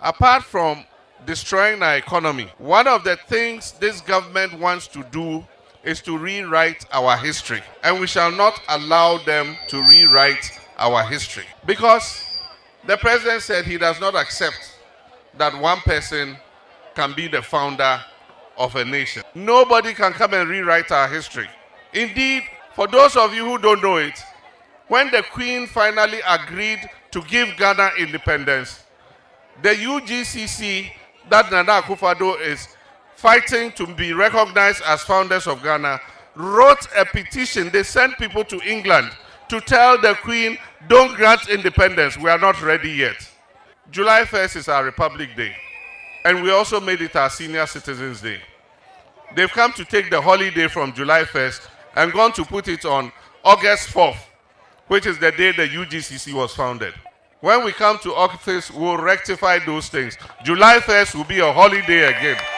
Apart from destroying our economy, one of the things this government wants to do is to rewrite our history. And we shall not allow them to rewrite our history. Because the president said he does not accept that one person can be the founder of a nation. Nobody can come and rewrite our history. Indeed, for those of you who don't know it, when the Queen finally agreed to give Ghana independence, the UGCC that Nana Akufo-Addo is fighting to be recognized as founders of Ghana wrote a petition. They sent people to England to tell the Queen, don't grant independence, we are not ready yet. July 1st is our Republic Day, and we also made it our Senior Citizens Day. They've come to take the holiday from July 1st and gone to put it on August 4th, which is the day the UGCC was founded. When we come to office, we'll rectify those things. July 1st will be a holiday again.